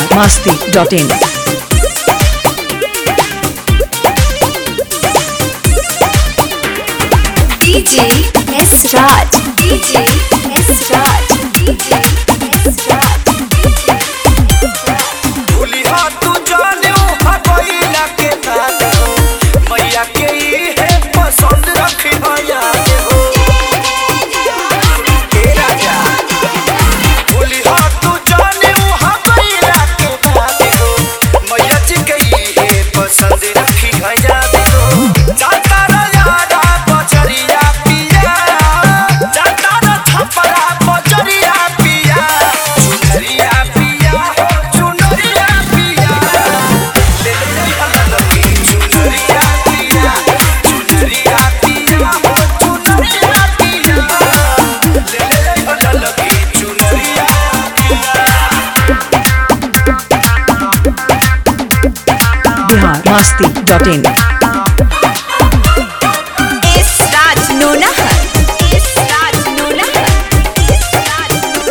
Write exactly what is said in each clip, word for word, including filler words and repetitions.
masti dot in. D J S Raj, D J S Raj, D J S Raj. भूली हो तू जाने हवैया के बात हो मैया के ही है पसंद रखी हो याद हो हे राजा। भूली हो तू जाने हवैया के बात हो मैया जी के ही है पसंद रखी हो याद हो। जाता रे यारा बजरिया पिया, जाता रे छपरा बजरिया पिया, चुनरिया पिया हो चुनरिया पिया, ले ले अलग की चुनरिया पिया, चुनरिया पिया हो चुनरिया पिया, ले ले अलग की चुनरिया Bihar masti dot in. S Raj Nonahar, S Raj Nonahar, S Raj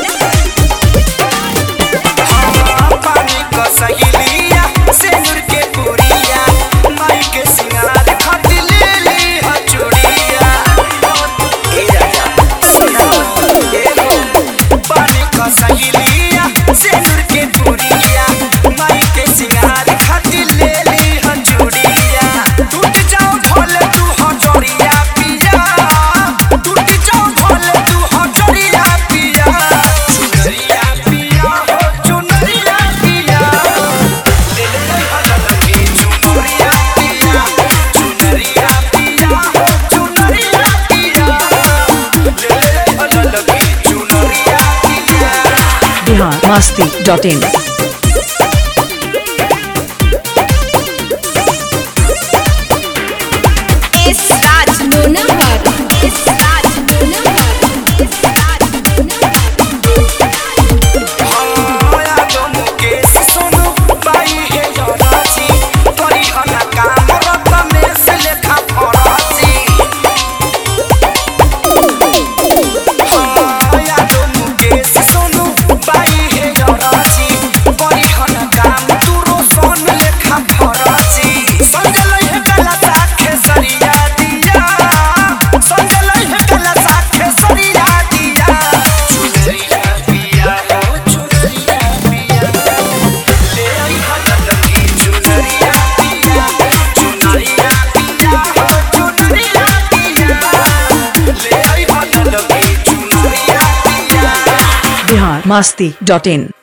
Nonahar. पानी का सहेलिया सेनुर के पुरिया माई के सिंगार खातिर ले ली हचुड़िया। ए राजा सुना ए हो पानी का सहेलिया सेनुर के पुरिया माई के सिंगार खातिर ले ली हचुड़िया। टूट जाओ भले तू हचुड़िया पिया, टूट जाओ भले तू हचुड़िया पिया, चुनरिया पिया हो चुनरिया पिया, ले ले अलग की चुनरिया पिया, चुनरिया पिया हो चुनरिया पिया, ले ले अलग की चुनरिया पिया। Bihar masti dot in. S Raj Nonahar, S Raj Nonahar, S Raj Nonahar. माया तो मुकेश सोनू बाई है योराची, तोरी हना काम रत में से लेखा फराची। माया तो मुकेश सोनू बाई है योराची, तोरी हना काम तू रोशन लेखा फराची। संजल है गला साखे सरिया दिया, संजल है गला साखे सरिया दिया, चुनरिया पिया हो चुनरिया पिया, ले आई हलक की चुनरिया पिया, चुनरिया पिया हो चुनरिया पिया, ले आई हलक की चुनरिया पिया। Bihar masti dot in.